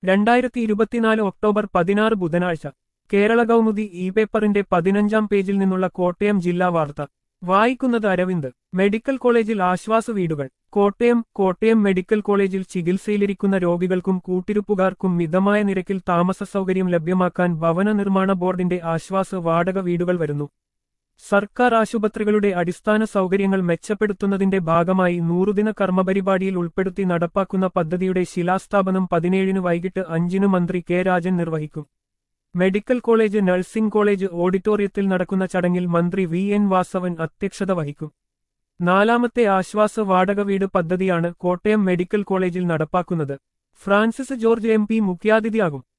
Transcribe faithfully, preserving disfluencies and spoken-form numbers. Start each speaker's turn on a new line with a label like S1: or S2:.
S1: രണ്ടായിരത്തി ഇരുപത്തിനാല് ഒക്ടോബർ പതിനാറ് ബുധനാഴ്ച കേരള കൗമുദി ഇ പേപ്പറിന്റെ പതിനഞ്ചാം പേജിൽ നിന്നുള്ള കോട്ടയം ജില്ലാ വാർത്ത വായിക്കുന്നത് അരവിന്ദ്. മെഡിക്കൽ കോളേജിൽ ആശ്വാസ വീടുകൾ. കോട്ടയം കോട്ടയം മെഡിക്കൽ കോളേജിൽ ചികിത്സയിലിരിക്കുന്ന രോഗികൾക്കും കൂട്ടിരിപ്പുകാർക്കും മിതമായ നിരക്കിൽ താമസ സൗകര്യം ലഭ്യമാക്കാൻ ഭവന നിർമ്മാണ ബോർഡിന്റെ ആശ്വാസ വാടക വീടുകൾ വരുന്നു. സർക്കാർ ആശുപത്രികളുടെ അടിസ്ഥാന സൗകര്യങ്ങൾ മെച്ചപ്പെടുത്തുന്നതിന്റെ ഭാഗമായി നൂറുദിന കർമ്മപരിപാടിയിൽ ഉൾപ്പെടുത്തി നടപ്പാക്കുന്ന പദ്ധതിയുടെ ശിലാസ്ഥാപനം പതിനേഴിന് വൈകിട്ട് അഞ്ചിന് മന്ത്രി കെ രാജൻ നിർവഹിക്കും. മെഡിക്കൽ കോളേജ് നഴ്സിംഗ് കോളേജ് ഓഡിറ്റോറിയത്തിൽ നടക്കുന്ന ചടങ്ങിൽ മന്ത്രി വി എൻ വാസവൻ അധ്യക്ഷത വഹിക്കും. നാലാമത്തെ ആശ്വാസ വാടക വീട് പദ്ധതിയാണ് കോട്ടയം മെഡിക്കൽ കോളേജിൽ നടപ്പാക്കുന്നത്. ഫ്രാൻസിസ് ജോർജ് എം പി മുഖ്യാതിഥിയാകും.